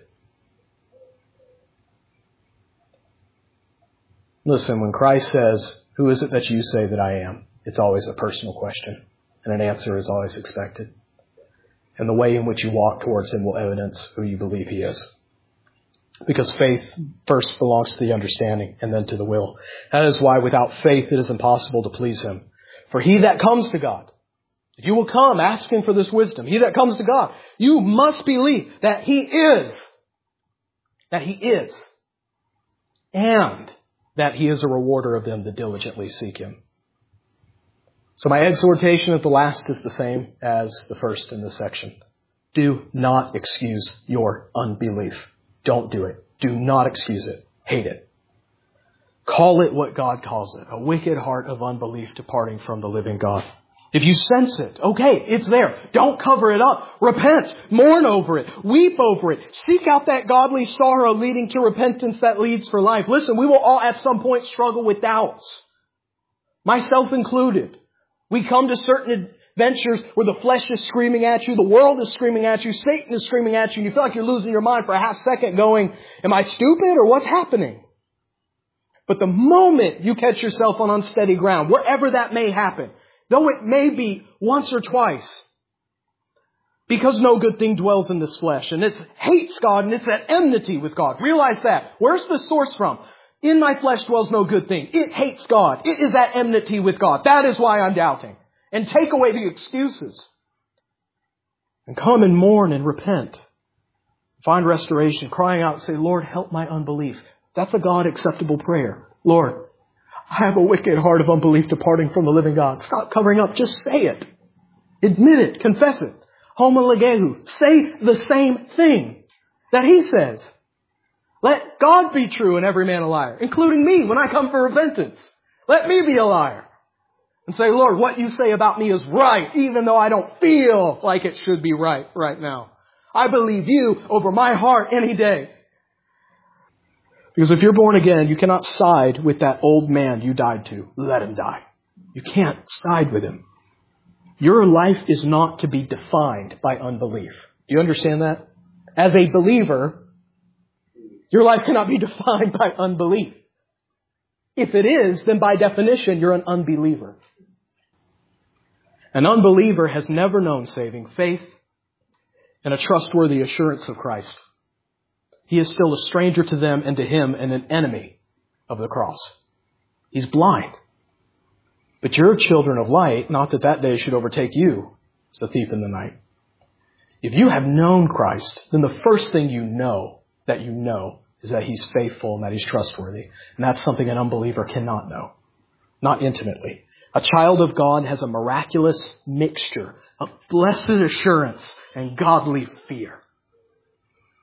Listen, when Christ says, who is it that you say that I am? It's always a personal question. And an answer is always expected. And the way in which you walk towards him will evidence who you believe he is. Because faith first belongs to the understanding and then to the will. That is why without faith it is impossible to please him. For he that comes to God, if you will come asking for this wisdom, he that comes to God, you must believe that he is. That he is. And that he is a rewarder of them that diligently seek him. So my exhortation at the last is the same as the first in this section. Do not excuse your unbelief. Don't do it. Do not excuse it. Hate it. Call it what God calls it. A wicked heart of unbelief departing from the living God. If you sense it, okay, it's there. Don't cover it up. Repent. Mourn over it. Weep over it. Seek out that godly sorrow leading to repentance that leads for life. Listen, we will all at some point struggle with doubts. Myself included. We come to certain adventures where the flesh is screaming at you, the world is screaming at you, Satan is screaming at you, and you feel like you're losing your mind for a half second going, am I stupid or what's happening? But the moment you catch yourself on unsteady ground, wherever that may happen, though it may be once or twice, because no good thing dwells in this flesh, and it hates God, and it's at enmity with God. Realize that. Where's the source from? In my flesh dwells no good thing. It hates God. It is at enmity with God. That is why I'm doubting. And take away the excuses. And come and mourn and repent. Find restoration, crying out and say, Lord, help my unbelief. That's a God-acceptable prayer. Lord, I have a wicked heart of unbelief departing from the living God. Stop covering up. Just say it. Admit it. Confess it. Homologehu. Say the same thing that he says. Let God be true and every man a liar, including me when I come for repentance. Let me be a liar. And say, Lord, what you say about me is right, even though I don't feel like it should be right now. I believe you over my heart any day. Because if you're born again, you cannot side with that old man you died to. Let him die. You can't side with him. Your life is not to be defined by unbelief. Do you understand that? As a believer, your life cannot be defined by unbelief. If it is, then by definition, you're an unbeliever. An unbeliever has never known saving faith and a trustworthy assurance of Christ. He is still a stranger to them and to him and an enemy of the cross. He's blind. But you're children of light, not that that day should overtake you as the thief in the night. If you have known Christ, then the first thing you know is that he's faithful and that he's trustworthy. And that's something an unbeliever cannot know. Not intimately. A child of God has a miraculous mixture of blessed assurance and godly fear.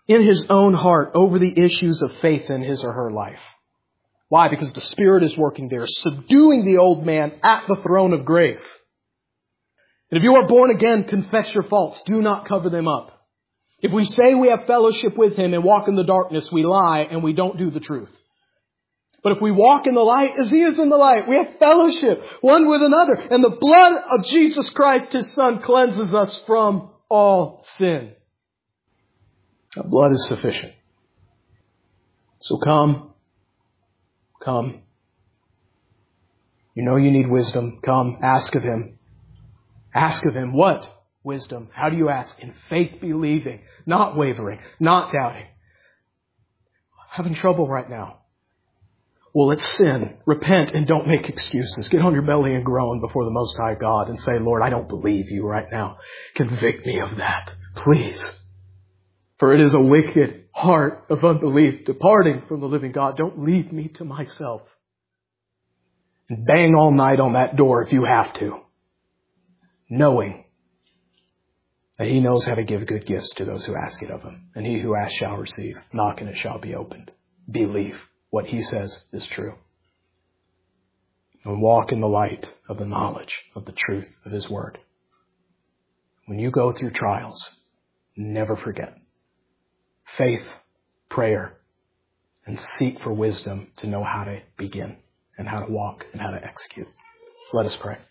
in his own heart over the issues of faith in his or her life. Why? Because the Spirit is working there, subduing the old man at the throne of grace. And if you are born again, confess your faults. Do not cover them up. If we say we have fellowship with Him and walk in the darkness, we lie and we don't do the truth. But if we walk in the light as He is in the light, we have fellowship one with another. And the blood of Jesus Christ, His Son, cleanses us from all sin. The blood is sufficient. So come. Come. You know you need wisdom. Come. Ask of Him. Ask of Him what? Wisdom. How do you ask? In faith believing. Not wavering. Not doubting. Having trouble right now. Well, it's sin. Repent and don't make excuses. Get on your belly and groan before the Most High God and say, Lord, I don't believe you right now. Convict me of that. Please. For it is a wicked heart of unbelief departing from the living God. Don't leave me to myself. And bang all night on that door if you have to. Knowing that He knows how to give good gifts to those who ask it of Him. And he who asks shall receive. Knock and it shall be opened. Believe what He says is true. And walk in the light of the knowledge of the truth of His Word. When you go through trials, never forget faith, prayer, and seek for wisdom to know how to begin and how to walk and how to execute. Let us pray.